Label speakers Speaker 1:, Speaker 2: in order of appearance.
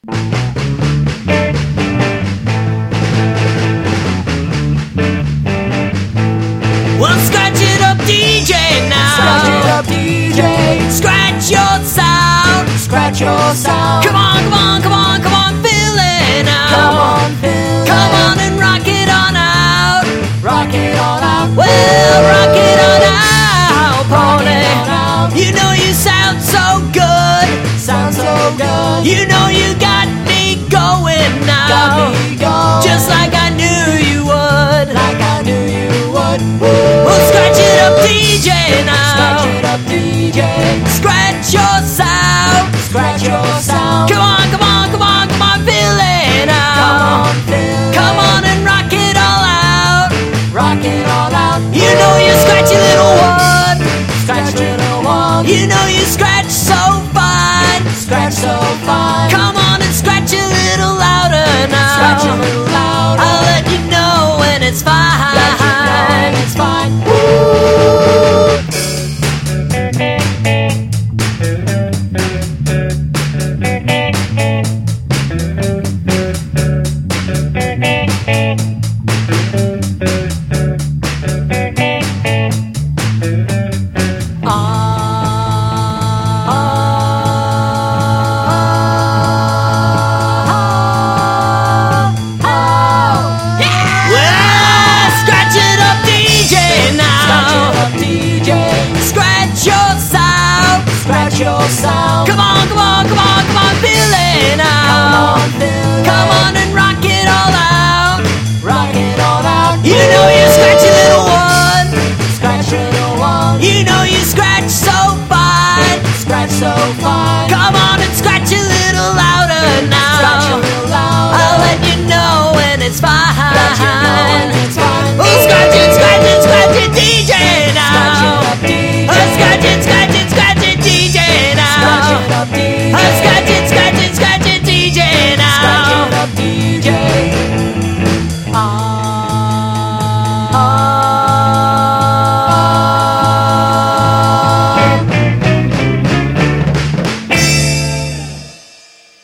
Speaker 1: Well, scratch it up, DJ, now.
Speaker 2: Scratch it up, DJ.
Speaker 1: Scratch your sound.
Speaker 2: Scratch your sound.
Speaker 1: Come on, come on, come on, come on, fill it out.
Speaker 2: Come on, fill
Speaker 1: Come
Speaker 2: it.
Speaker 1: on and rock it on out.
Speaker 2: Rock it on out.
Speaker 1: Well, rock it on out,
Speaker 2: Rock
Speaker 1: pony.
Speaker 2: it on out.
Speaker 1: You know you sound so good.
Speaker 2: Sounds so good.
Speaker 1: You know you got me going now.
Speaker 2: Got me going.
Speaker 1: Just like I knew you would.
Speaker 2: Like I knew you would.
Speaker 1: Well, scratch it up, DJ, now.
Speaker 2: Scratch it up, DJ.
Speaker 1: Scratch your sound.
Speaker 2: Scratch your sound.
Speaker 1: Come on.